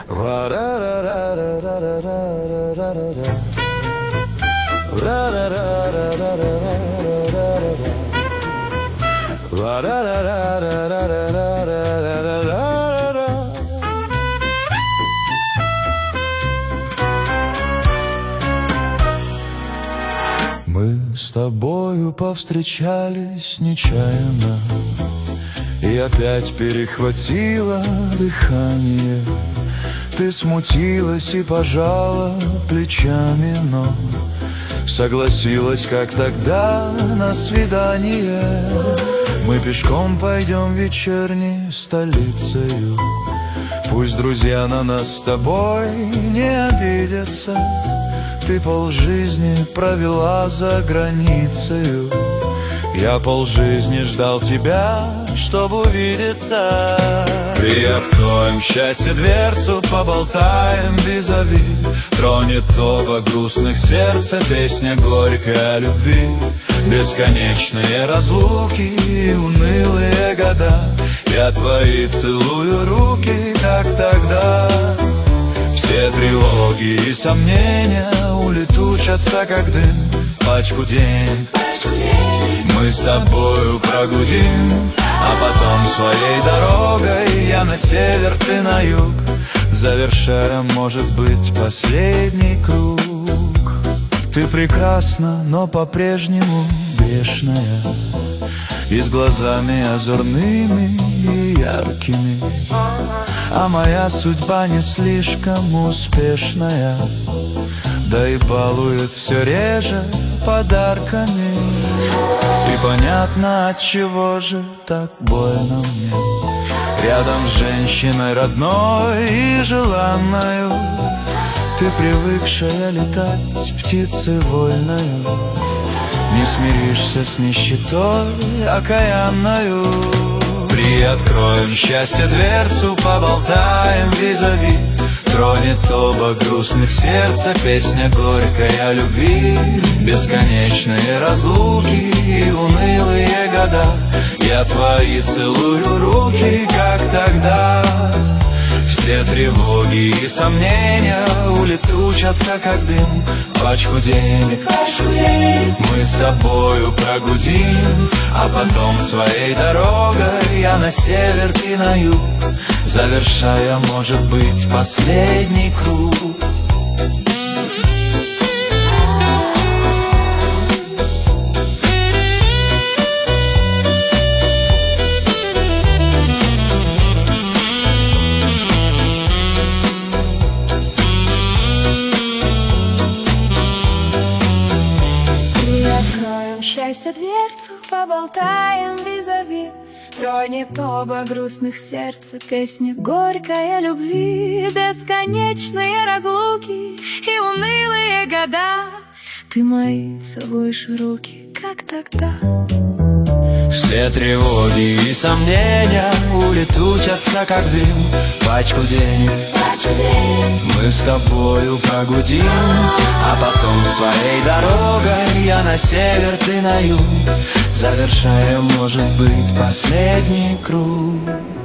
Мы с тобою повстречались нечаянно, и опять перехватило дыхание. Ты смутилась и пожала плечами, но согласилась, как тогда, на свидание. Мы пешком пойдем вечерней столицею. Пусть друзья на нас с тобой не обидятся. Ты полжизни провела за границею. Я полжизни ждал тебя, чтобы увидеться. Приоткроем счастье дверцу, поболтаем визави. Тронет оба грустных сердца песня горькая о любви. Бесконечные разлуки и унылые года. Я твои целую руки, как тогда. Все тревоги и сомнения улетучатся, как дым. Пачку денег мы с тобою прогудим, а потом своей дорогой я на север, ты на юг, завершая, может быть, последний круг. Ты прекрасна, но по-прежнему грешная, и с глазами озорными и яркими. А моя судьба не слишком успешная, да и балует все реже подарками. И понятно, отчего же так больно мне рядом с женщиной родной и желанною. Ты привыкшая летать птицей вольною, не смиришься с нищетой окаянною. Приоткроем счастье дверцу, поболтаем визави. Тронет оба грустных сердца песня горькая о любви. Бесконечные разлуки и унылые года. Я твои целую руки, как тогда. Все тревоги и сомнения улетучатся, как дым. Пачку денег мы с тобою прогудим, а потом своей дорогой я на север, ты на юг, завершая, может быть, последний круг. Счастье дверцу, поболтаем визави. Тронет оба грустных сердца песня горькая о любви. Бесконечные разлуки и унылые года. Ты мои целуешь руки, как тогда. Все тревоги и сомнения улетучатся, как дым. Пачку денег мы с тобою прогудим, а потом своей дорогой я на север, ты на юг, завершая, может быть, последний круг.